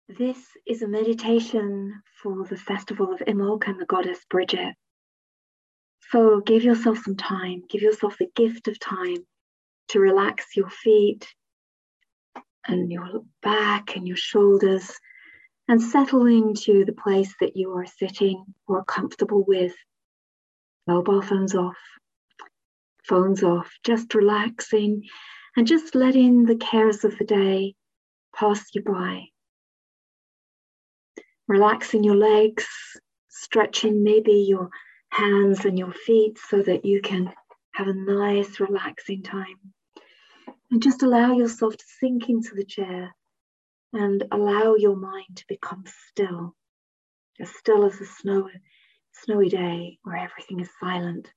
This is a meditation for the festival of Imbolc and the goddess Bridget. So give yourself some time, give yourself the gift of time to relax your feet and your back and your shoulders and settle into the place that you are sitting or comfortable with. Mobile phones off, just relaxing and just letting the cares of the day pass you by. Relaxing your legs, stretching maybe your hands and your feet so that you can have a nice relaxing time. And just allow yourself to sink into the chair and allow your mind to become still as a snowy day where everything is silent.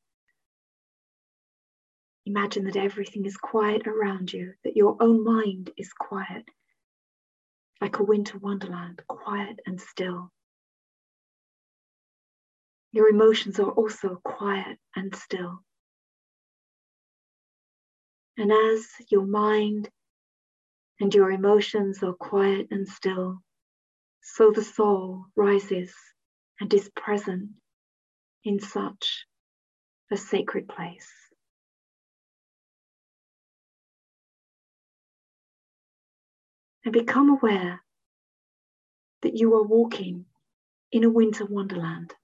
Imagine that everything is quiet around you, that your own mind is quiet, like a winter wonderland, quiet and still. Your emotions are also quiet and still. And as your mind and your emotions are quiet and still, so the soul rises and is present in such a sacred place. And become aware that you are walking in a winter wonderland.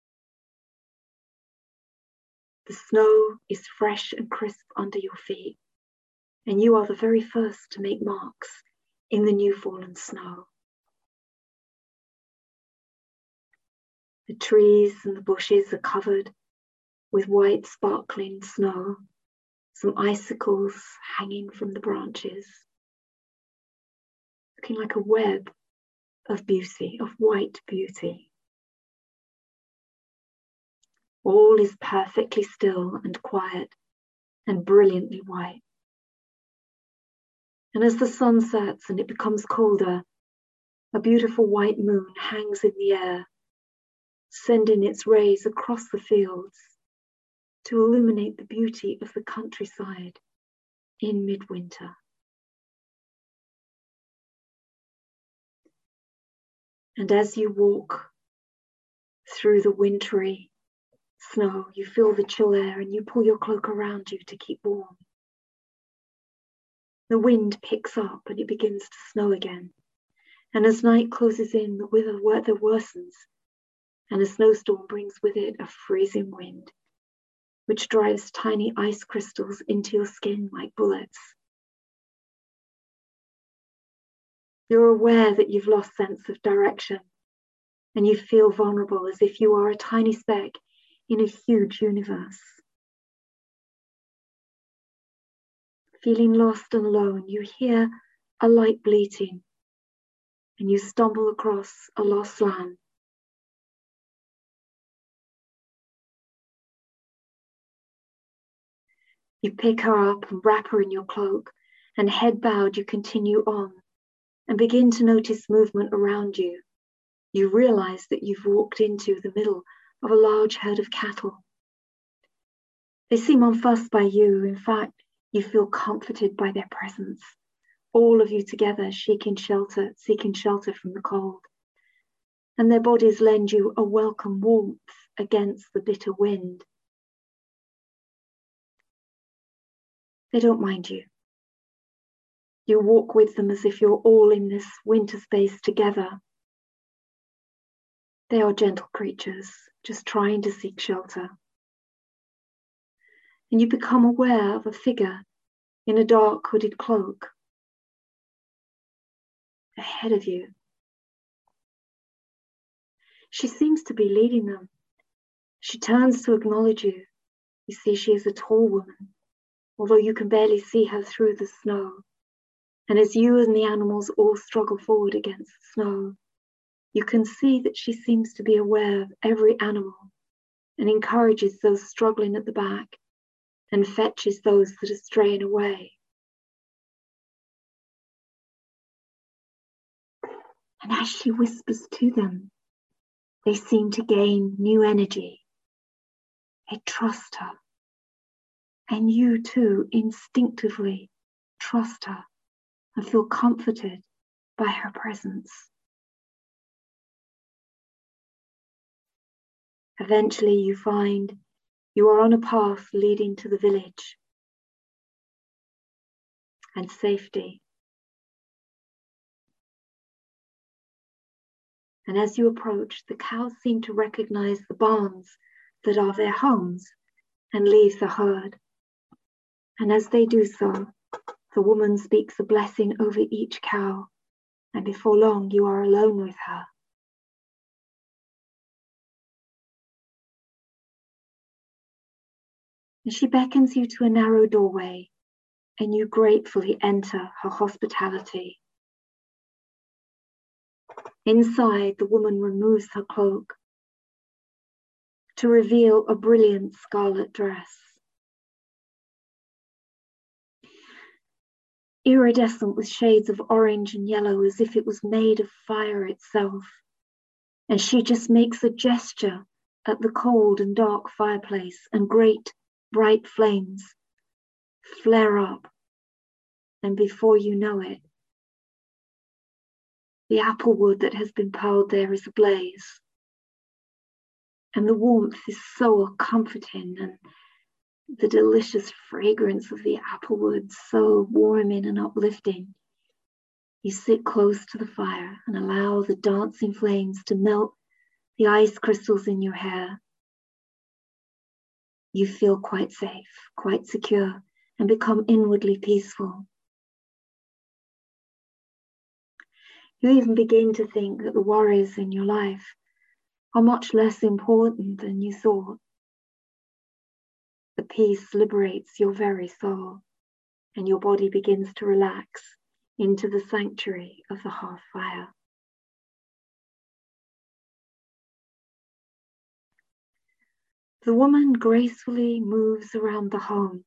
The snow is fresh and crisp under your feet, and you are the very first to make marks in the new fallen snow. The trees and the bushes are covered with white sparkling snow, some icicles hanging from the branches, looking like a web of beauty, of white beauty. All is perfectly still and quiet and brilliantly white. And as the sun sets and it becomes colder, a beautiful white moon hangs in the air, sending its rays across the fields to illuminate the beauty of the countryside in midwinter. And as you walk through the wintry snow, you feel the chill air and you pull your cloak around you to keep warm. The wind picks up and it begins to snow again. And as night closes in, the weather worsens, and a snowstorm brings with it a freezing wind, which drives tiny ice crystals into your skin like bullets. You're aware that you've lost sense of direction, and you feel vulnerable as if you are a tiny speck in a huge universe. Feeling lost and alone, you hear a light bleating, and you stumble across a lost lamb. You pick her up and wrap her in your cloak, and head bowed, you continue on and begin to notice movement around you. You realize that you've walked into the middle of a large herd of cattle. They seem unfussed by you. In fact, you feel comforted by their presence, all of you together seeking shelter from the cold. And their bodies lend you a welcome warmth against the bitter wind. They don't mind you. You walk with them as if you're all in this winter space together. They are gentle creatures, just trying to seek shelter. And you become aware of a figure in a dark hooded cloak ahead of you. She seems to be leading them. She turns to acknowledge you. You see she is a tall woman, although you can barely see her through the snow. And as you and the animals all struggle forward against the snow, you can see that she seems to be aware of every animal and encourages those struggling at the back and fetches those that are straying away. And as she whispers to them, they seem to gain new energy. They trust her. And you too instinctively trust her and feel comforted by her presence. Eventually you find you are on a path leading to the village and safety. And as you approach, the cows seem to recognize the barns that are their homes and leave the herd. And as they do so, the woman speaks a blessing over each cow, and before long you are alone with her. And she beckons you to a narrow doorway, and you gratefully enter her hospitality. Inside, the woman removes her cloak to reveal a brilliant scarlet dress. Iridescent with shades of orange and yellow, as if it was made of fire itself. And she just makes a gesture at the cold and dark fireplace, and great bright flames flare up. And before you know it, the apple wood that has been piled there is ablaze. And the warmth is so comforting, and the delicious fragrance of the apple wood so warming and uplifting. You sit close to the fire and allow the dancing flames to melt the ice crystals in your hair. You feel quite safe, quite secure, and become inwardly peaceful. You even begin to think that the worries in your life are much less important than you thought. The peace liberates your very soul, and your body begins to relax into the sanctuary of the hearth fire. The woman gracefully moves around the home.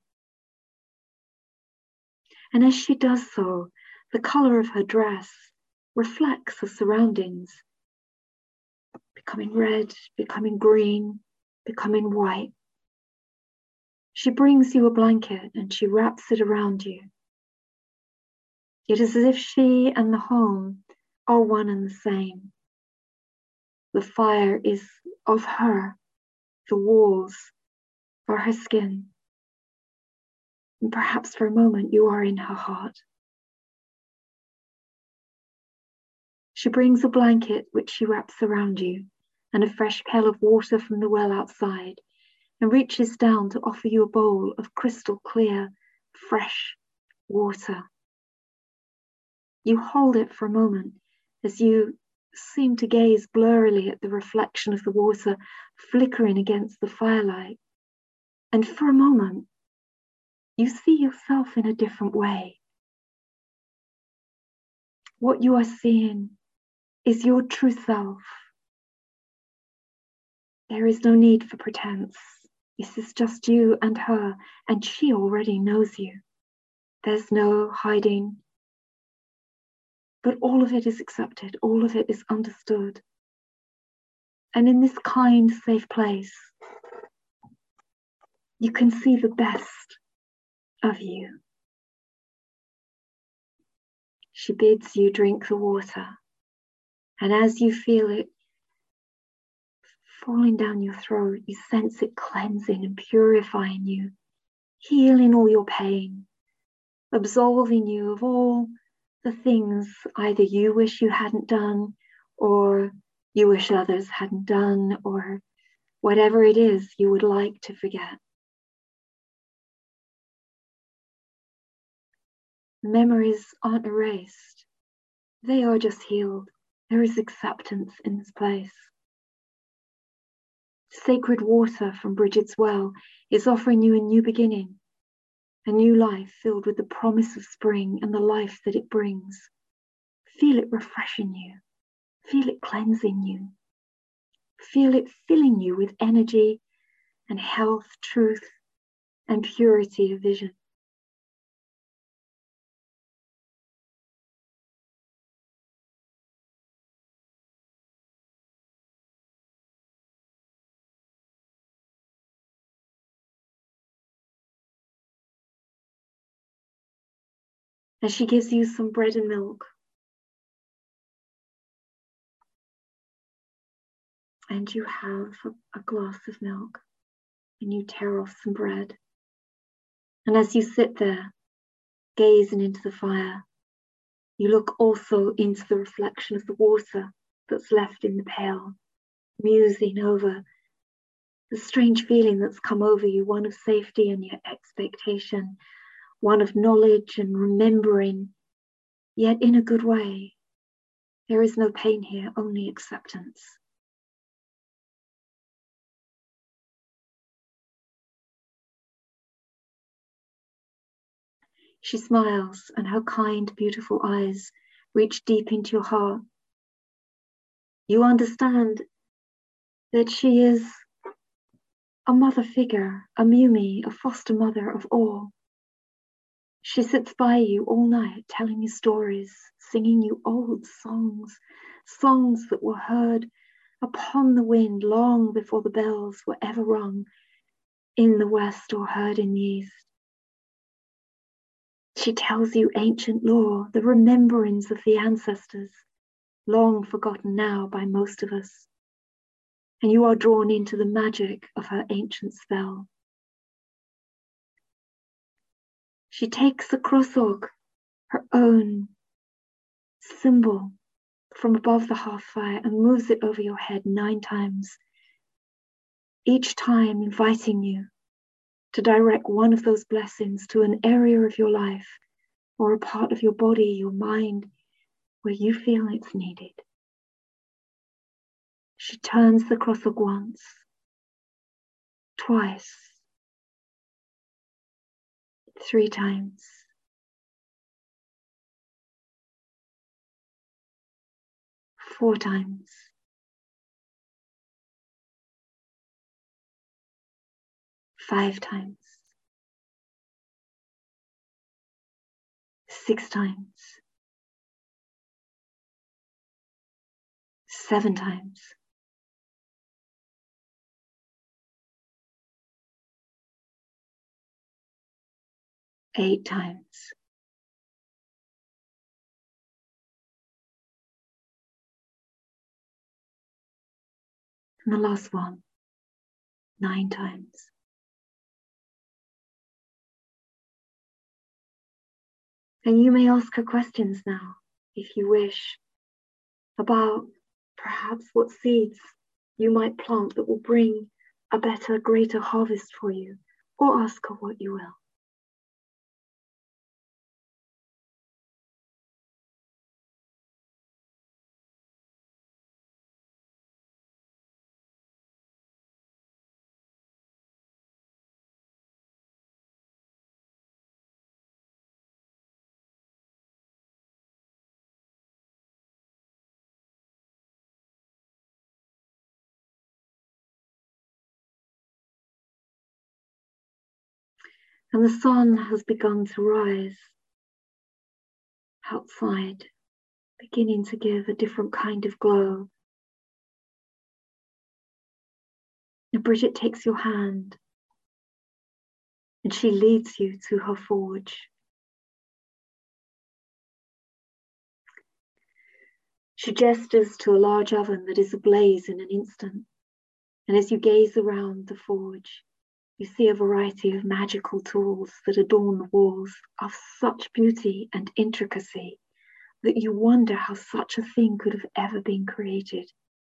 And as she does so, the color of her dress reflects the surroundings, becoming red, becoming green, becoming white. She brings you a blanket and she wraps it around you. It is as if she and the home are one and the same. The fire is of her, the walls are her skin. And perhaps for a moment you are in her heart. She brings a blanket which she wraps around you and a fresh pail of water from the well outside, and reaches down to offer you a bowl of crystal clear, fresh water. You hold it for a moment as you seem to gaze blurrily at the reflection of the water flickering against the firelight. And for a moment, you see yourself in a different way. What you are seeing is your true self. There is no need for pretense. This is just you and her, and she already knows you. There's no hiding, but all of it is accepted, all of it is understood. And in this kind, safe place, you can see the best of you. She bids you drink the water, and as you feel it falling down your throat, you sense it cleansing and purifying you, healing all your pain, absolving you of all the things either you wish you hadn't done, or you wish others hadn't done, or whatever it is you would like to forget. Memories aren't erased. They are just healed. There is acceptance in this place. Sacred water from Bridget's well is offering you a new beginning, a new life filled with the promise of spring and the life that it brings. Feel it refreshing you. Feel it cleansing you. Feel it filling you with energy and health, truth, and purity of vision. And she gives you some bread and milk. and you have a glass of milk, and you tear off some bread. And as you sit there, gazing into the fire, you look also into the reflection of the water that's left in the pail, musing over the strange feeling that's come over you, one of safety and yet expectation, one of knowledge and remembering, yet in a good way. There is no pain here, only acceptance. She smiles, and her kind, beautiful eyes reach deep into your heart. You understand that she is a mother figure, a Mumi, a foster mother of all. She sits by you all night, telling you stories, singing you old songs, songs that were heard upon the wind long before the bells were ever rung in the west or heard in the east. She tells you ancient lore, the rememberings of the ancestors, long forgotten now by most of us. And you are drawn into the magic of her ancient spell. She takes the krosog, her own symbol, from above the hearth fire and moves it over your head 9 times, each time inviting you to direct one of those blessings to an area of your life or a part of your body, your mind, where you feel it's needed. She turns the krosog once, twice, 3 times, 4 times, 5 times, 6 times, 7 times, 8 times. And the last one, 9 times. And you may ask her questions now, if you wish, about perhaps what seeds you might plant that will bring a better, greater harvest for you, or ask her what you will. And the sun has begun to rise outside, beginning to give a different kind of glow. And Bridget takes your hand and she leads you to her forge. She gestures to a large oven that is ablaze in an instant. And as you gaze around the forge, you see a variety of magical tools that adorn the walls of such beauty and intricacy that you wonder how such a thing could have ever been created.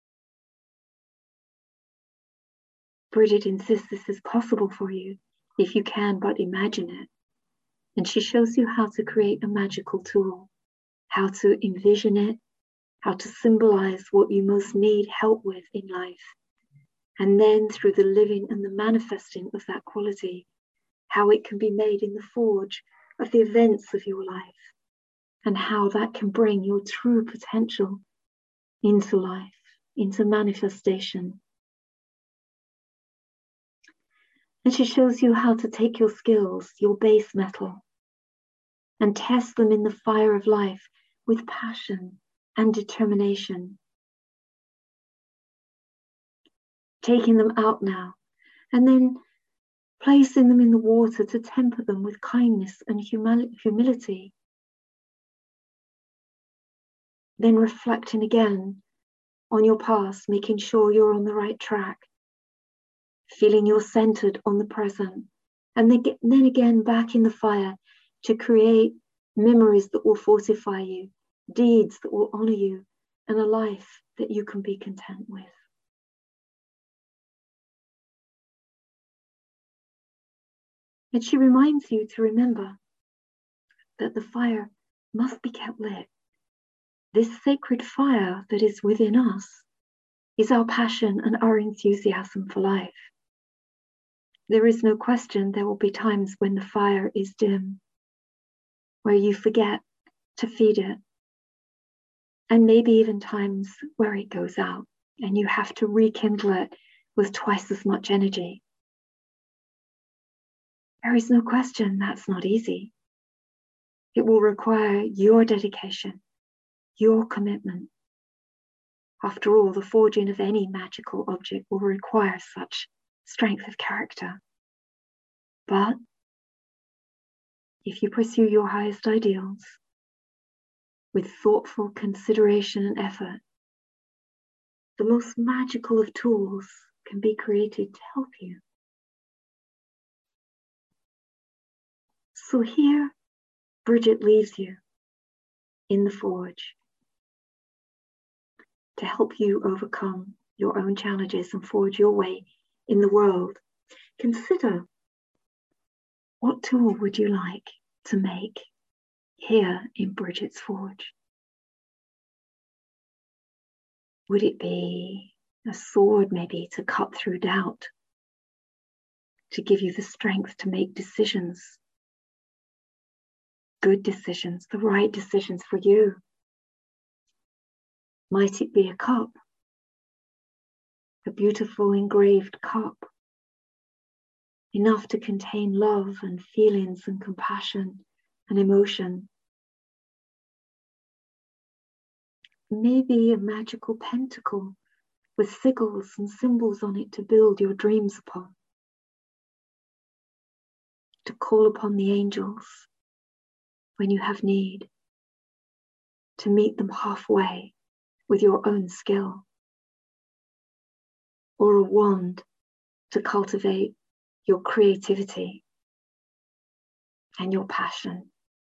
Bridget insists this is possible for you if you can but imagine it. And she shows you how to create a magical tool, how to envision it, how to symbolize what you most need help with in life. And then through the living and the manifesting of that quality, how it can be made in the forge of the events of your life, and how that can bring your true potential into life, into manifestation. And she shows you how to take your skills, your base metal, and test them in the fire of life with passion and determination. Taking them out now, and then placing them in the water to temper them with kindness and humility. Then reflecting again on your past, making sure you're on the right track, feeling you're centered on the present, and then again back in the fire to create memories that will fortify you, deeds that will honor you, and a life that you can be content with. And she reminds you to remember that the fire must be kept lit. This sacred fire that is within us is our passion and our enthusiasm for life. There is no question there will be times when the fire is dim, where you forget to feed it, and maybe even times where it goes out and you have to rekindle it with twice as much energy. There is no question that's not easy. It will require your dedication, your commitment. After all, the forging of any magical object will require such strength of character. But if you pursue your highest ideals with thoughtful consideration and effort, the most magical of tools can be created to help you. So here, Bridget leaves you in the forge to help you overcome your own challenges and forge your way in the world. Consider, what tool would you like to make here in Bridget's Forge? Would it be a sword maybe to cut through doubt, to give you the strength to make decisions, good decisions, the right decisions for you? Might it be a cup, a beautiful engraved cup, enough to contain love and feelings and compassion and emotion? Maybe a magical pentacle with sigils and symbols on it to build your dreams upon, to call upon the angels when you have need, to meet them halfway with your own skill, or a wand to cultivate your creativity and your passion.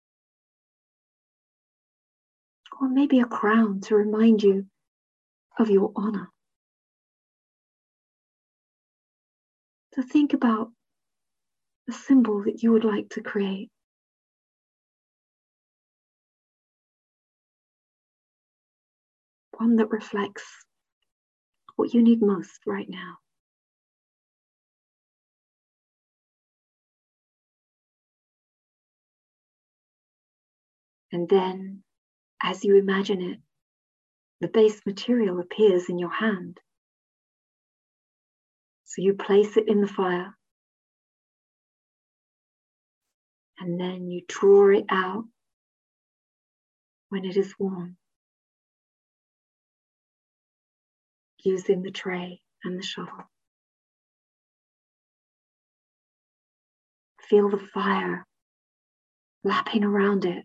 Or maybe a crown to remind you of your honor. So think about a symbol that you would like to create. One that reflects what you need most right now. And then, as you imagine it, the base material appears in your hand. So you place it in the fire, and then you draw it out when it is warm, using the tray and the shovel. Feel the fire lapping around it,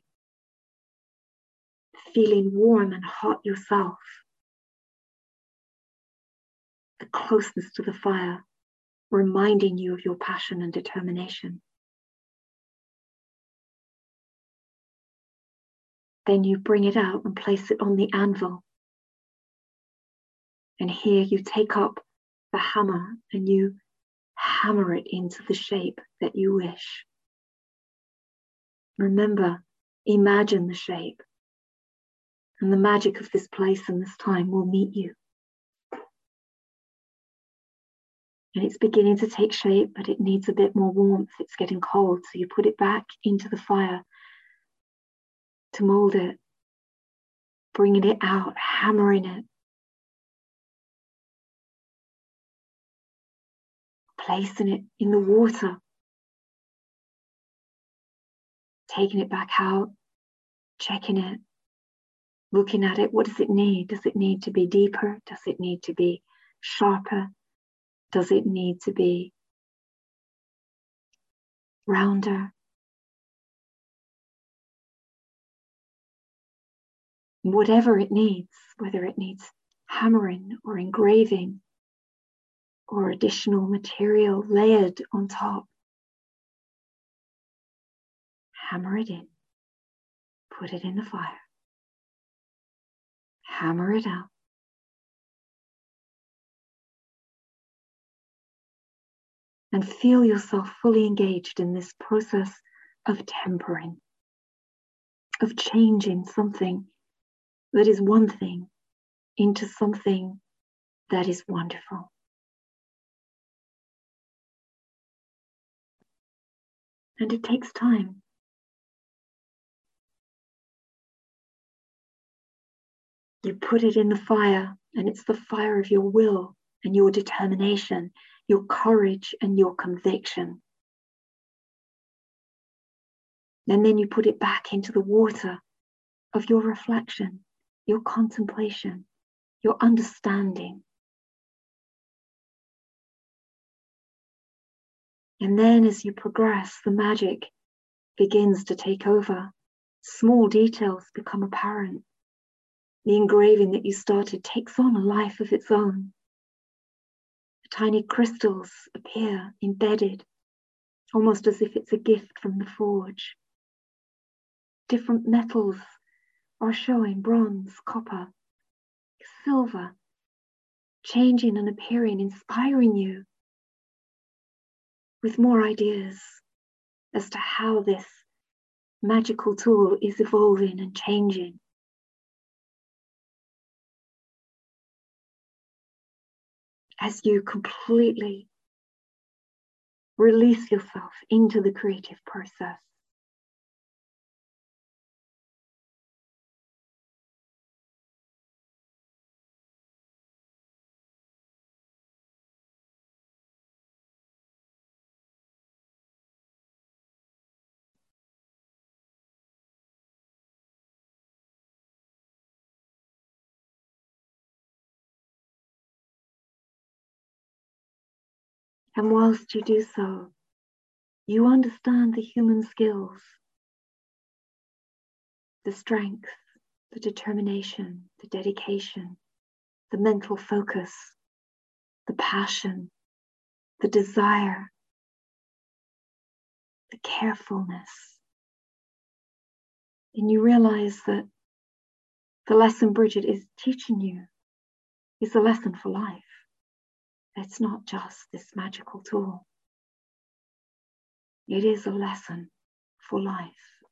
feeling warm and hot yourself. The closeness to the fire, reminding you of your passion and determination. Then you bring it out and place it on the anvil. And here you take up the hammer and you hammer it into the shape that you wish. Remember, imagine the shape, and the magic of this place and this time will meet you. And it's beginning to take shape, but it needs a bit more warmth. It's getting cold, so you put it back into the fire to mold it, bringing it out, hammering it, placing it in the water, taking it back out, checking it, looking at it. What does it need? Does it need to be deeper? Does it need to be sharper? Does it need to be rounder? Whatever it needs, whether it needs hammering or engraving, or additional material layered on top. Hammer it in. Put it in the fire. Hammer it out. And feel yourself fully engaged in this process of tempering, of changing something that is one thing into something that is wonderful. And it takes time. You put it in the fire, and it's the fire of your will and your determination, your courage and your conviction. And then you put it back into the water of your reflection, your contemplation, your understanding. And then as you progress, the magic begins to take over. Small details become apparent. The engraving that you started takes on a life of its own. The tiny crystals appear embedded, almost as if it's a gift from the forge. Different metals are showing: bronze, copper, silver, changing and appearing, inspiring you with more ideas as to how this magical tool is evolving and changing. As you completely release yourself into the creative process. And whilst you do so, you understand the human skills, the strength, the determination, the dedication, the mental focus, the passion, the desire, the carefulness. And you realize that the lesson Bridget is teaching you is a lesson for life. It's not just this magical tool. It is a lesson for life,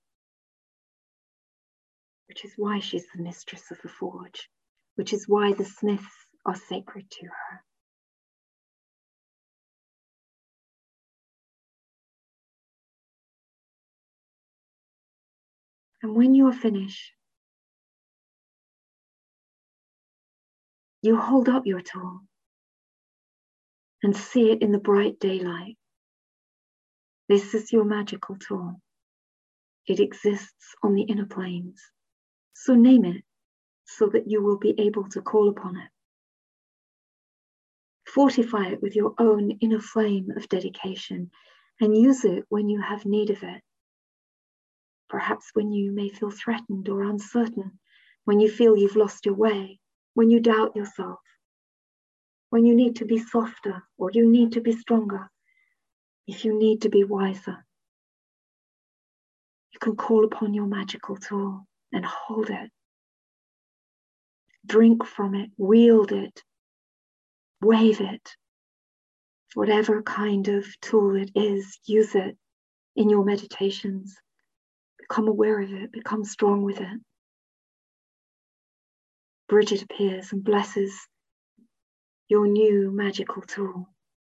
which is why she's the mistress of the forge, which is why the smiths are sacred to her. And when you are finished, you hold up your tool and see it in the bright daylight. This is your magical tool. It exists on the inner planes. So name it so that you will be able to call upon it. Fortify it with your own inner flame of dedication and use it when you have need of it. Perhaps when you may feel threatened or uncertain, when you feel you've lost your way, when you doubt yourself, when you need to be softer or you need to be stronger, if you need to be wiser. You can call upon your magical tool and hold it. Drink from it, wield it, wave it. Whatever kind of tool it is, use it in your meditations. Become aware of it, become strong with it. Bridget appears and blesses your new magical tool.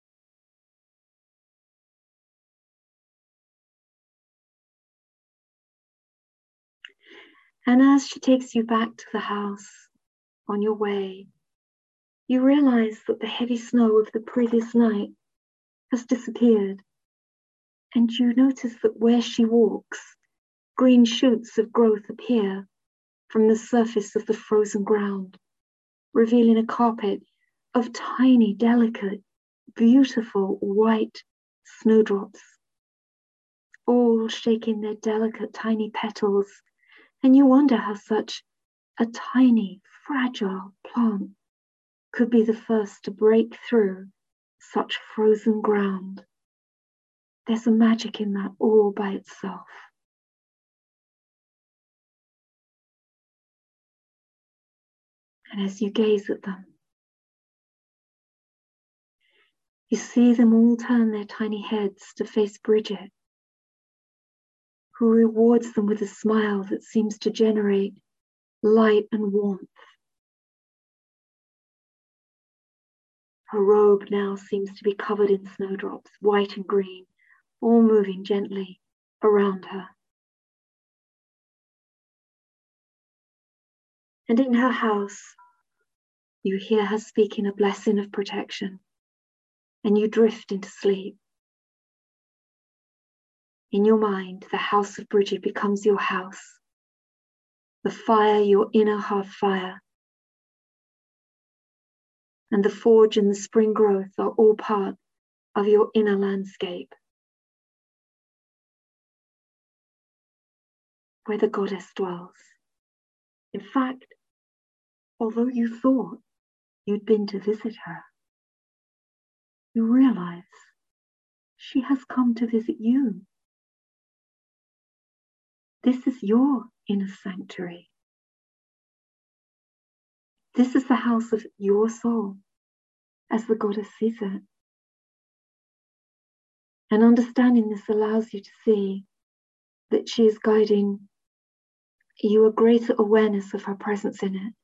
And as she takes you back to the house on your way, you realize that the heavy snow of the previous night has disappeared. And you notice that where she walks, green shoots of growth appear from the surface of the frozen ground, revealing a carpet of tiny, delicate, beautiful white snowdrops, all shaking their delicate, tiny petals. And you wonder how such a tiny, fragile plant could be the first to break through such frozen ground. There's a magic in that all by itself. And as you gaze at them, you see them all turn their tiny heads to face Bridget, who rewards them with a smile that seems to generate light and warmth. Her robe now seems to be covered in snowdrops, white and green, all moving gently around her. And in her house, you hear her speaking a blessing of protection, and you drift into sleep. In your mind, the house of Bridget becomes your house, the fire your inner hearth fire, and the forge and the spring growth are all part of your inner landscape, where the goddess dwells. In fact, although you thought you'd been to visit her, you realize she has come to visit you. This is your inner sanctuary. This is the house of your soul, as the goddess sees it. And understanding this allows you to see that she is guiding you a greater awareness of her presence in it,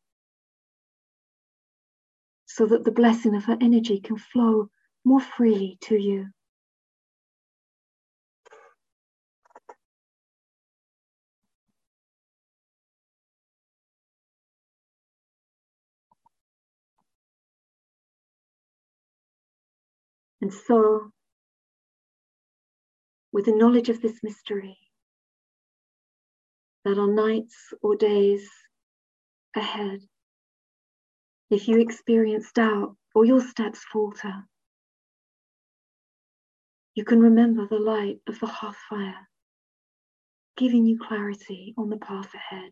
so that the blessing of her energy can flow more freely to you. And so, with the knowledge of this mystery, that on nights or days ahead, if you experience doubt or your steps falter, you can remember the light of the hearth fire, giving you clarity on the path ahead.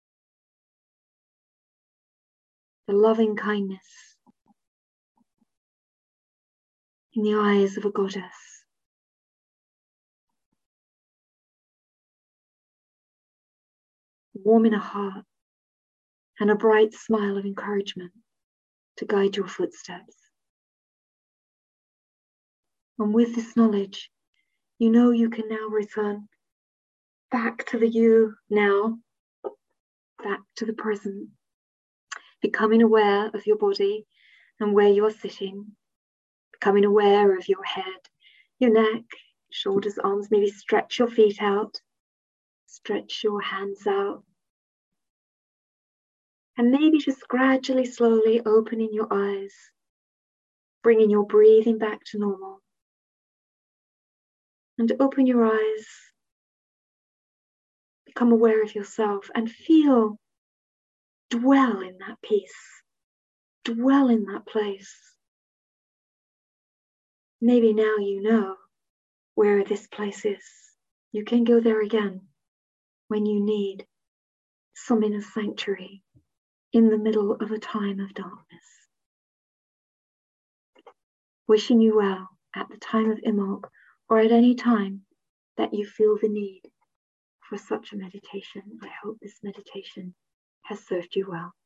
The loving kindness in the eyes of a goddess. Warm in a heart and a bright smile of encouragement to guide your footsteps. And with this knowledge, you know you can now return back to the you now, back to the present, becoming aware of your body and where you are sitting, becoming aware of your head, your neck, shoulders, arms. Maybe stretch your feet out, stretch your hands out, and maybe just gradually, slowly opening your eyes, bringing your breathing back to normal. And open your eyes, become aware of yourself, and feel, dwell in that peace, dwell in that place. Maybe now you know where this place is. You can go there again when you need some inner sanctuary in the middle of a time of darkness. Wishing you well at the time of Imbolc, or at any time that you feel the need for such a meditation. I hope this meditation has served you well.